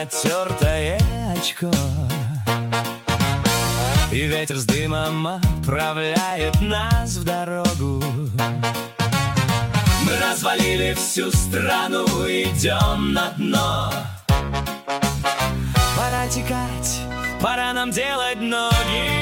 потертое очко, и ветер с дымом отправляет нас в дорогу. Мы развалили всю страну, идем на дно. Пора текать, пора нам делать ноги.